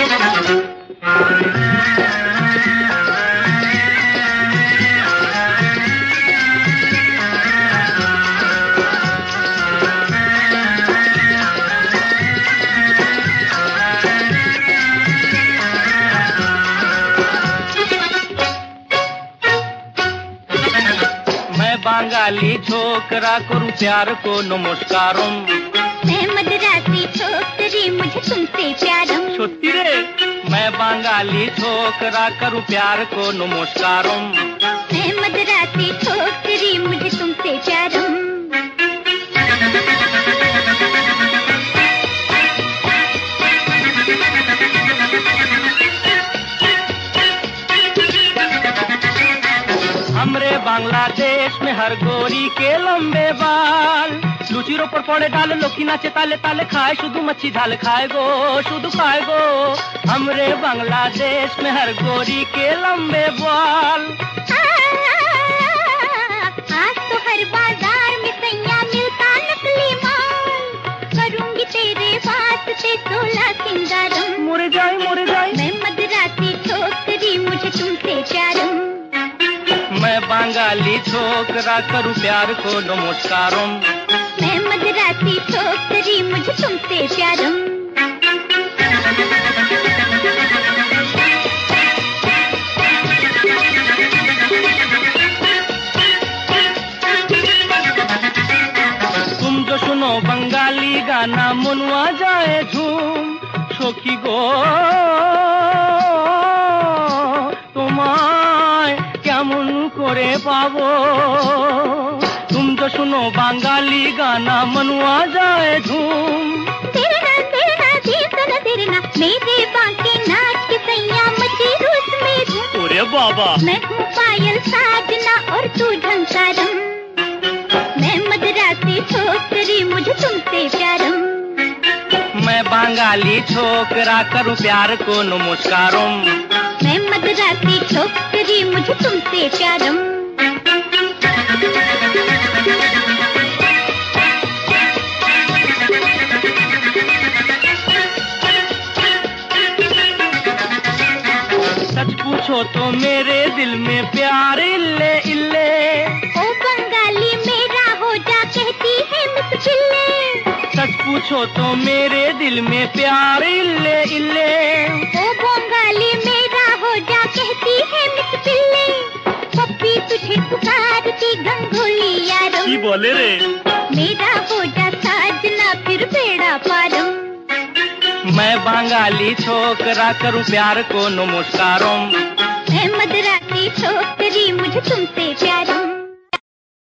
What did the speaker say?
बंगाली छोकरा करूं प्यार को नमस्कारम। मैं मद्रासी छोकरी मुझे तुमसे प्यारम। छोटी रे मैं बंगाली छोकरा करूं प्यार को नमस्कारम। मैं मद्रासी छोकरी मुझे तुमसे प्यारम। हमरे बांग्लादेश में हर गोरी के लंबे बाल, लुचिरों पर पड़े डाल लोकी नाचे ताले ताले खाए शुद्ध मच्छी झाल खाए गो शुद्ध खाए गो। हमरे बांग्लादेश में हर गोरी के लंबे बाल। आज तो हर बाजार में सैया मिलता नकली माल, करूंगी तेरे वास्ते 16 सिंगारम। मुर जाए मैं मद्रासी छोकरी मुझे तुमसे प्यारम। मैं बंगाली छोकरा करूं प्यार को नमस्कारम। मैं मद्रासी छोकरी मुझे तुमसे प्यारम। तुम जो सुनो बंगाली गाना मनुआ जाए झूम, सखी गो তোমায় কেমন করে পাবো। तुम जो सुनो बंगाली गाना मनुआ जाए झूम। तेरा मेरे बांके नाच के सैया मची रूस में धूम। अरे बाबा मैं हूँ पायल साजना और तू झंकारम। मैं मद्रासी छोकरी मुझे तुमसे प्यारम। मैं बंगाली छोकरा करूं प्यार को नमस्कारम। मैं मद्रासी छोकरी मुझे तुमसे प्यारम। सच पूछो तो मेरे दिल में प्यार इल्ले इल्ले। ओ बंगाली मेरा हो जा कहती है मिस चिल्ले। सच पूछो तो मेरे दिल में प्यार इल्ले इल्ले। ओ बंगाली मेरा हो जा कहती है मिस चिल्ले। पप्पी तुझे पुकारती गंगोली यारो। की बोले रे मेरा हो जा साजना फिर बेड़ा पारम। मैं बंगाली छोकरा करूं प्यार को नमस्कारम। मैं मद्रासी छोकरी मुझे तुमसे प्यारम।